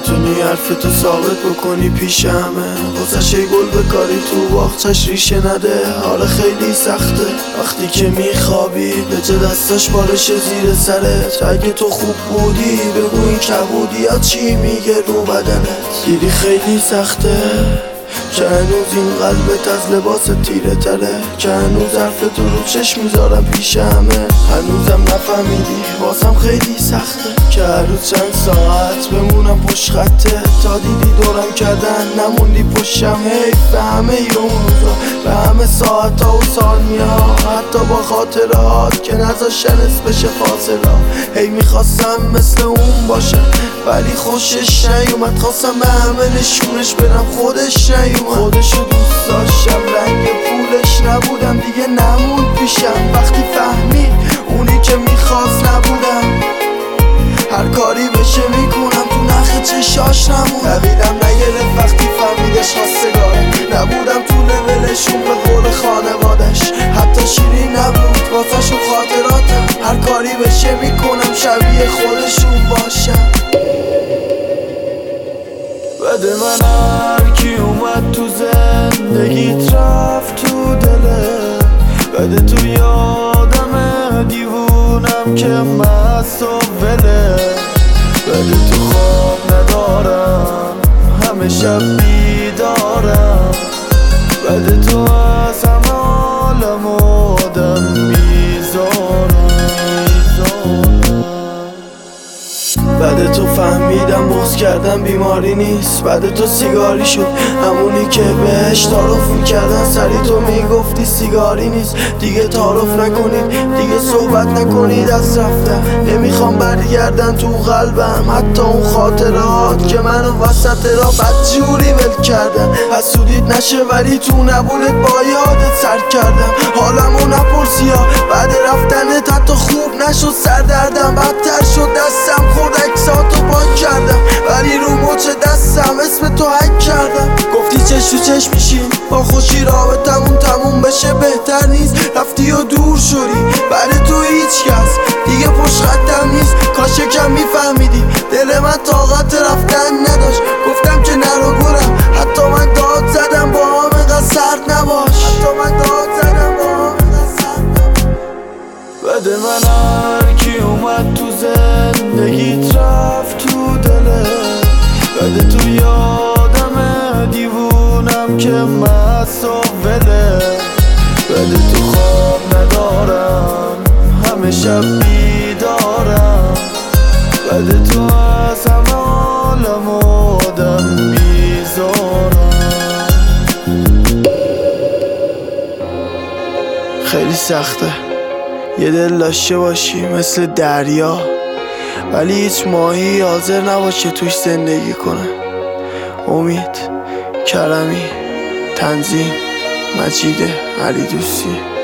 بتونی حرفتو ثابت بکنی پیش همه، واسه شی گل بکاری تو باغچش ریشه نده. حالا خیلی سخته وقتی که میخوابی به جا دستاش بالش زیر سرت. اگه تو خوب بودی بگو این کبودی چی میگه رو بدنت. دیدی خیلی سخته که هنوز این قلبت از لباس تیره تره، که هنوز حرفتو رو چشم میذارم پیش همه. هنوزم نفهمیدی واسم خیلی سخته که هر روز چند ساعت بمونم پشت خطه. تا دیدی دورم کردن نموندی پشتم. حیف به همه اون روزا، به همه ساعتا و ثانیه‌ها، حتی با خاطرات که نذاشتن بشه فاصله. هی میخواستم مثل اون باشم ولی خوشش نیومد. خواستم به همه نشونش بدم خودش نیومد. خودشو دوست داشتم رنگ پولش نبودم دیگه نموند پیشم. وقتی فهمید اونی که میخواست نبودم، هر کاری بشه میکنم تو نخ چشاش نمونم. دویدم نگرفت وقتی فهمیدش خواستگاره، نبودم تو لولشون به قول خانوادش. حتی شیرین نبود واسه شون خاطراتم، هر کاری بشه میکنم شبیه خودشون باشم. بده من هر کی اومد تو زندگیت رفت تو دلت. بده تو یادم دیوونم که مست و وله. بده تو خواب ندارم همه شب بیدارم. بده تو از همه عالم آدم بیزارم. بعد تو فهمیدم بغض کردن بیماری نیست. بعد تو سیگاری شد همونی که بهش تعارف میکردن سری تو میگفتی سیگاری نیست. دیگه تعارف نکنید دیگه صحبت نکنید از رفتم. نمیخوام برگردن تو قلبم حتی اون خاطرات که منو وسط را بدجوری ول کردن. حسودیت نشه ولی تو نبودت با یادت سر کردم. حالمو نپرسی ها بعد رفتنت حتی خوب نشد. سردردم بدتر شد دستم خورد عکساتو پاک کردم ولی رو مچ دستم اسم تو حک کردم. گفتی چش تو چش میشیم با خوشی رابطمون تموم بشه بهتر نیست. رفتی و دور شدی بعد تو هیچ کس دیگه پشت خطم نیست. کاش کم میفهمیدی دل من طاقت رفتن نداشت. گفتم که نرو گرم حتی من داد زدم با هم اینقدر سرد نباش. حتی من داد زدم با هم اینقدر سرد نباش. بده من هر کی اومد تو زندگیت رفت تو دلت. بده تو یادم دیوونم که مست و وله. بده تو خواب ندارم همه شب بیدارم. بده تو از همه عالم آدم بیزارم. خیلی سخته یه دل داشته باشی مثل دریا ولی هیچ ماهی حاضر نباشه توش زندگی کنه. امید کرمی، تنظیم مجید علی دوستی.